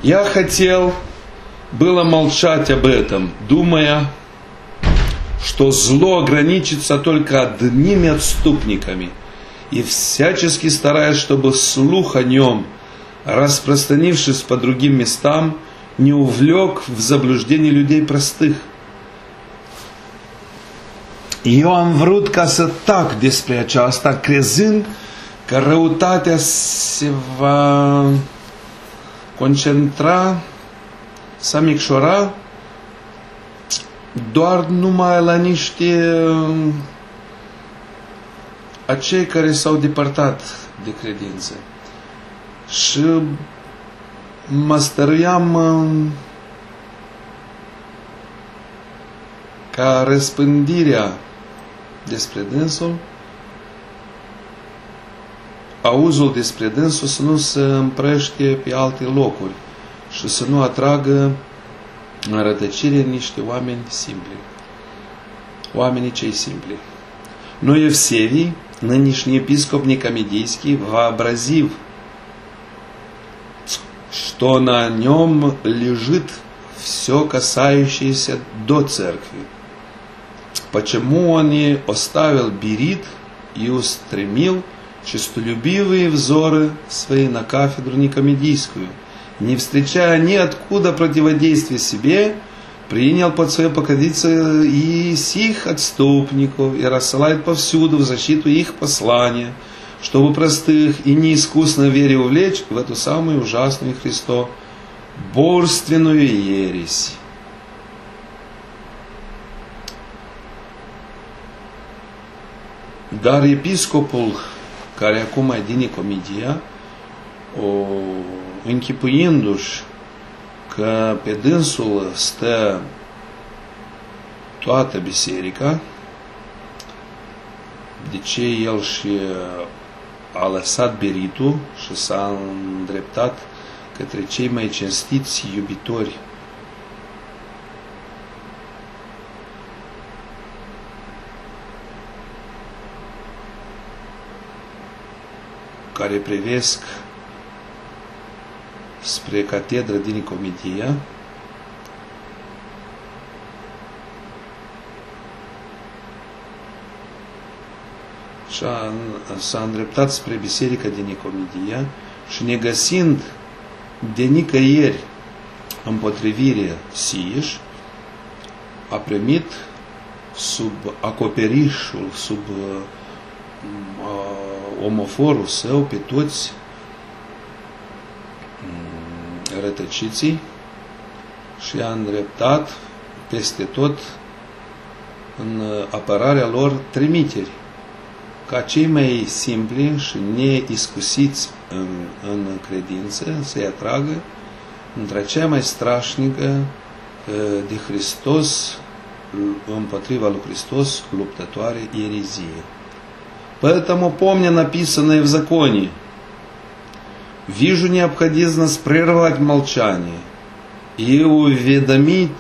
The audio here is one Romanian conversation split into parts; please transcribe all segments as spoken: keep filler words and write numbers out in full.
Я хотел было молчать об этом, думая, что зло ограничится только одними отступниками, и всячески стараясь, чтобы слух о нем, распространившись по другим местам, не увлек в заблуждение людей простых. Eu am vrut ca să tac despre aceasta, crezând că răutatea se va concentra, s-a micșora doar numai la niște acei care s-au depărtat de credință. Și mă stăruiam ca răspândirea despre dânsul, auzul despre dânsul să nu se împrăștie pe alte locuri și să nu atragă în rătăcire niște oameni simpli. Oamenii cei simpli. Но Евсевий, нынешний епископ Никомедийский, вообразив, что на нем лежит все касающееся до церкви, почему он и оставил Берит и устремил честолюбивые взоры свои на кафедру Никомедийскую, не встречая ниоткуда противодействия себе, принял под свое покровительство и сих отступников и рассылает повсюду в защиту их послания, чтобы простых и неискусно в вере увлечь в эту самую ужасную Христо борственную ересь. Dar episcopul care acum e din Nicomedia, o, închipuindu-și că pe dânsul stă toată biserica, de ce el și a lăsat Beritul și s-a îndreptat către cei mai cinstiți iubitori care privesc spre catedra din Nicomedia, și s-a îndreptat spre biserica din Nicomedia și negăsind de nicăieri împotrivire sieș, a primit sub acoperișul, sub uh, omoforul său pe toți rătăciții și a îndreptat peste tot în apărarea lor trimiteri, ca cei mai simpli și neiscusiți în, în credință să-i atragă între cea mai strașnică de Hristos, împotriva lui Hristos, luptătoare ереzie. Поэтому, помня написанное в законе, вижу необходимость прервать молчание и уведомить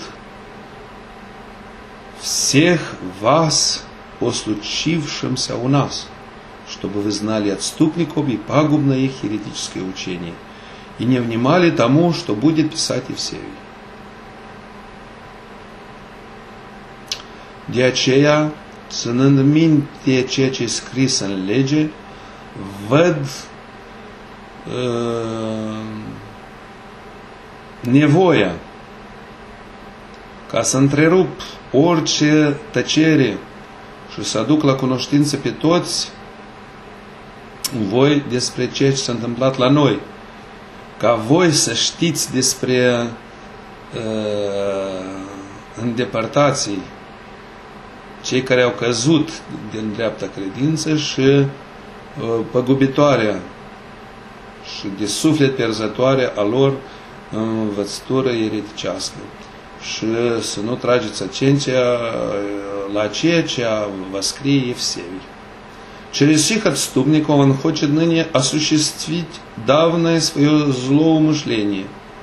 всех вас о случившемся у нас, чтобы вы знали отступников и пагубное их еретическое учение, и не внимали тому, что будет писать Евсевий. De aceea, ținând minte ceea ce e scris în lege, văd uh, nevoia ca să întrerup orice tăcere și să aduc la cunoștință pe toți voi despre ceea ce s-a întâmplat la noi, ca voi să știți despre uh, îndepărtații, cei care au căzut din dreapta credință și uh, păgubitoarea și de suflet pierzătoare a lor învățătură ereticească. Și să nu trageți atenția la ceea ce va scrie Евсевий. Через сих отступников он хочет ныне осуществить давнее свое злоумышление,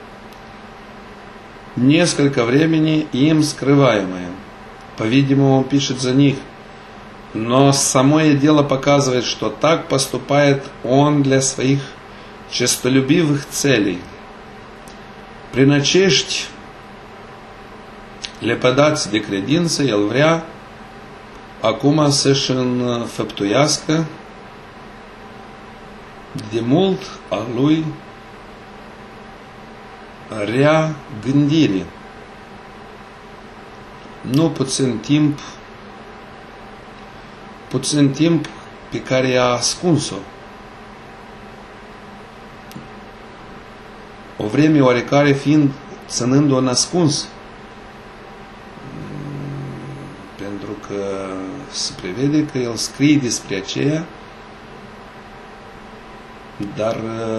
несколько времени им скрываемое. По-видимому, он пишет за них, но самое дело показывает, что так поступает он для своих честолюбивых целей. Prin acești lepădați de credință, el vrea acum să-și înfăptuiască de mult a lui rea gândire. Nu puțin timp, puțin timp pe care i-a ascuns-o. O vreme oarecare fiind, ținând-o nascuns. Pentru că se prevede că el scrie despre aceea, dar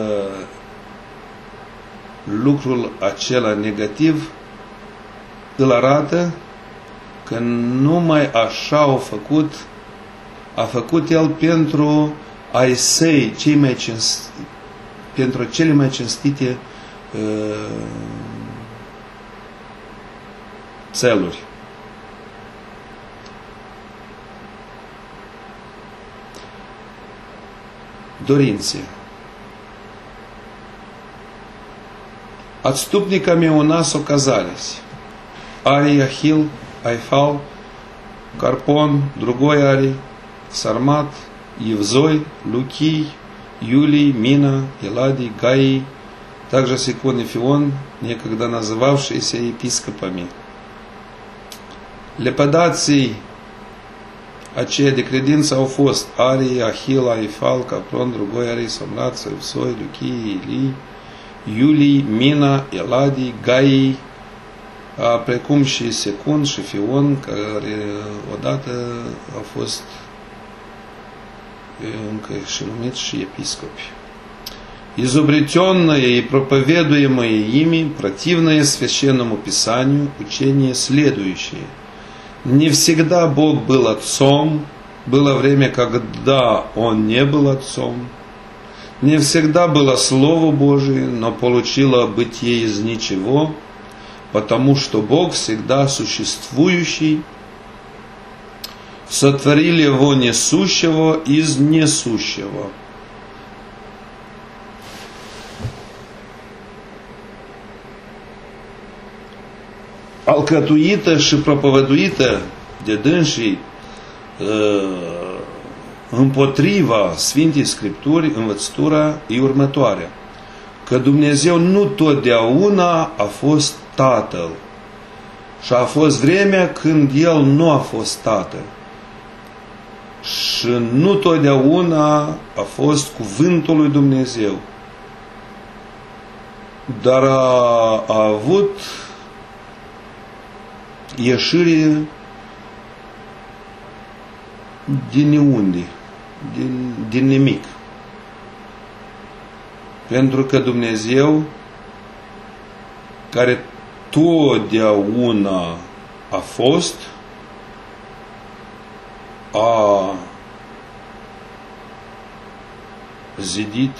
lucrul acela negativ îl arată că numai așa a făcut, a făcut el pentru ai săi, cei mai cinstite, pentru cele mai cinstite uh, țeluri. Dorințe. Отступниками у нас оказались Арий, Ахилл, Айфал, Карпон, другой Арий, Сармат, Евзой, Лукий, Юлий, Мина, Еладий, Гаий, также Сикон и Фион, некогда называвшиеся епископами. Lepădații aceia de credință au fost Arii, Ahil, Aifal, Capron, Drugoi, Arii, Somrat, Săvsoi, Luchii, Ilii, Iulii, Mina, Eladii, Gaii, precum și Secun și Fion, care odată au fost încă și numiți și episcopi. Изобретенное и проповедуемое ими, противное Священному Писанию, учение следующее. Не всегда Бог был отцом, было время, когда Он не был отцом. Не всегда было Слово Божие, но получило бытие из ничего, потому что Бог всегда существующий, сотворил Его несущего из несущего. Alcătuită și propovăduită de dânsii împotriva Sfintei Scripturi, învățătura e următoarea: că Dumnezeu nu totdeauna a fost Tatăl și a fost vremea când El nu a fost Tatăl și nu totdeauna a fost Cuvântul lui Dumnezeu, dar a, a avut ieșire din neunde, din, din nimic. Pentru că Dumnezeu, care totdeauna a fost, a zidit,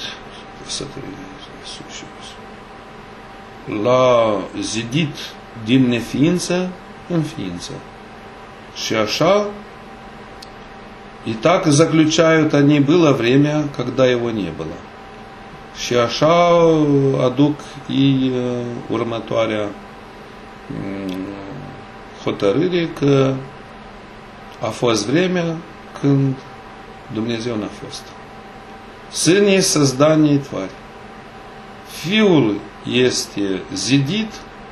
l-a zidit din neființă în ființă. Și așa, и так заключают они, было время, когда его не было. Și așa aduc и următoarea hotărâre că a fost vremea când Dumnezeu n-a fost. Сын есть создание тварь. Fiul este zidit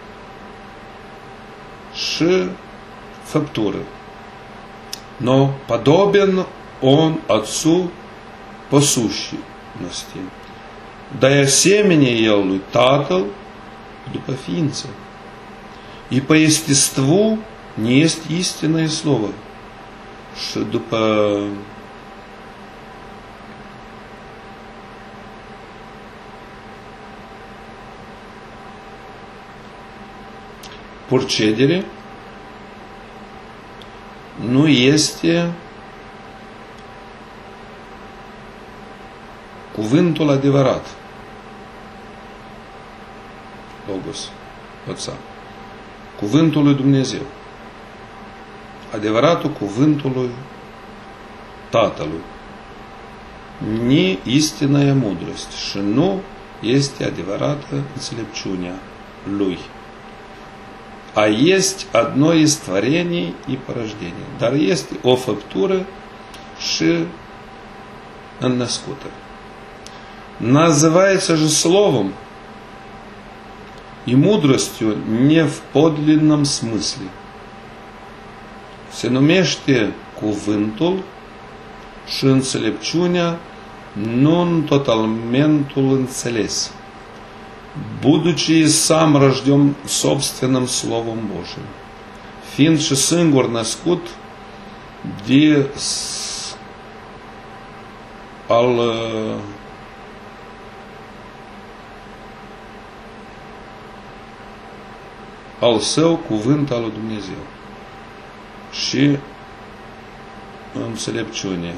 și făptură. Но подобен он Отцу по сущности. Да и семени el lui Tatăl după ființă. И по естеству не есть истинное слово. Și după procedere nu este cuvântul adevărat. Logos, Otsa. Cuvântul lui Dumnezeu. Adevăratul cuvântului Tatălui. Ni istina e mudrost și nu este adevărată înțelepciunea Lui, a есть одно из творений и порождения. Dar este o făptură și înnăscută. Называется же словом и мудростью не в подлинном смысле. Se numește cuvântul și înțelepciunea nu în totalmentul înțeles, будучи сам рожден собственным Словом Божиим, fiind și singur născut de al al său cuvânt al lui Dumnezeu și înțelepciune,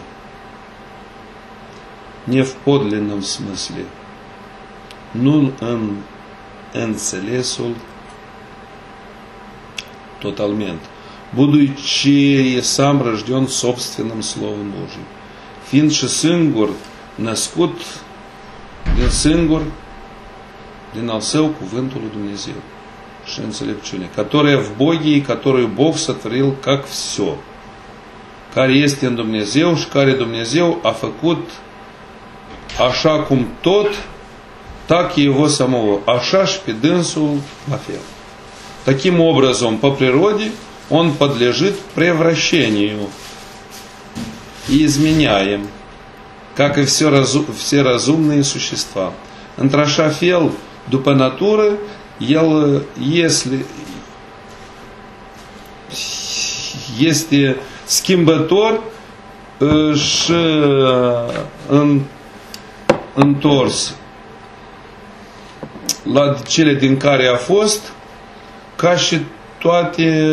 не в подлинном смысле, nu în înțelesul totalment, будучи сам рожден собственным Словом Божиим, fiind și singur născut din singur din al său cuvântul lui Dumnezeu și înțelepciune, которая в Боге и которую Бог сотворил как все, care este în Dumnezeu și care Dumnezeu a făcut așa cum tot, так и его самого, așa și pe dânsul la fel. Таким образом, по природе, он подлежит превращению и изменяем, как и все, разу, все разумные существа. Într-așa fel, după natură, el если, este schimbător și în, întors la cele din care a fost, ca și toate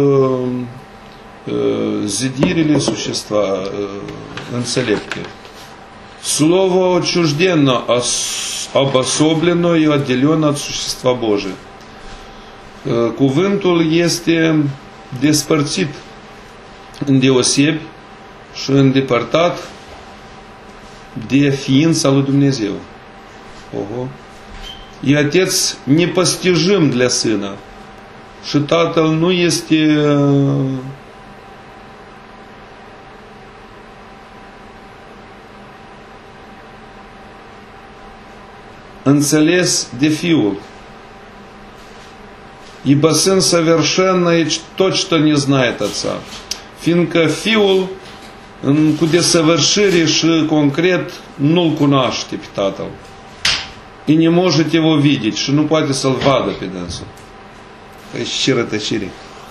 zidirile существа înțelepte. Слово отчужденно, обособлено и отделено от существа Божия. Cuvântul este despărțit, îndeosebi și îndepărtat de ființa lui Dumnezeu. Ого. И Отец непостижим для Сына. Și Tatăl nu este înțeles de Fiul. Ибо Сын совершенно и точно не знает Отца. Fiindcă Fiul cu desăvârșire și concret nu-L cunoaște pe Tatăl. И не может его видеть, și nu poate să-L vadă pe dânsul. Păi și rătăcire.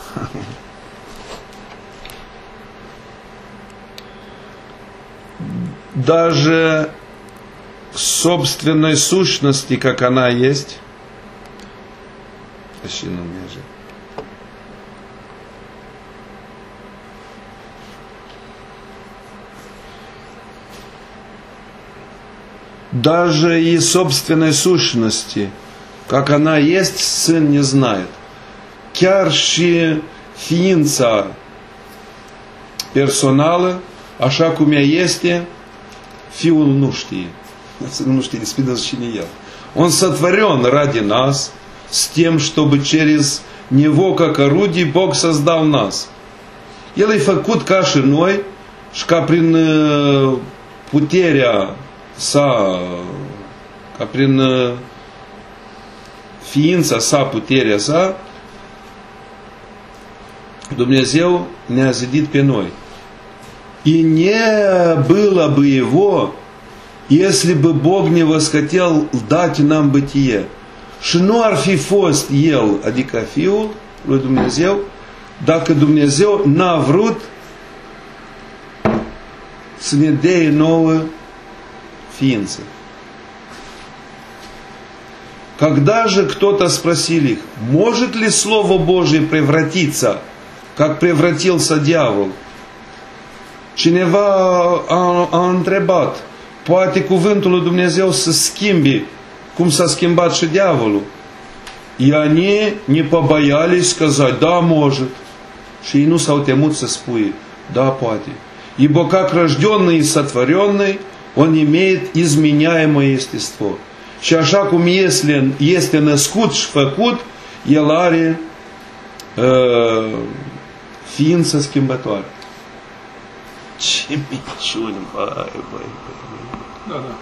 Даже собственной сущности, как она есть, даже и собственной сущности, как она есть, Сын не знает. Chiar și ființa personală, așa cum ea este, Fiul nu știe. Nu știe despre cine el. Он сотворен ради нас, с тем, чтобы через Него, как орудие, Бог создал нас. El e făcut ca și noi și ca prin puterea sa, ca prin ființa sa, puterea sa, Dumnezeu ne-a zidit pe noi. И не было бы Его, если бы Bog ne восхотел dать нам bătie. Și nu ar fi fost El, adică Fiul lui Dumnezeu, dacă Dumnezeu n-a vrut să ne dea nouă ființă. Когда же кто-то спросил их, может ли Слово Божие превратиться, как превратился дьявол? Cineva a, a întrebat, poate cuvântul lui Dumnezeu să schimbe cum s-a schimbat și diavolul? И они не побоялись сказать, да, может. Și ei nu s-au temut să spui, da, poate. Ибо как рожденный и сотворенный, он имеет изменяемое естество. și așa cum este, este născut și făcut, el are uh, ființă schimbătoare. Ce minciuni, băi, băi, băi. Da, da.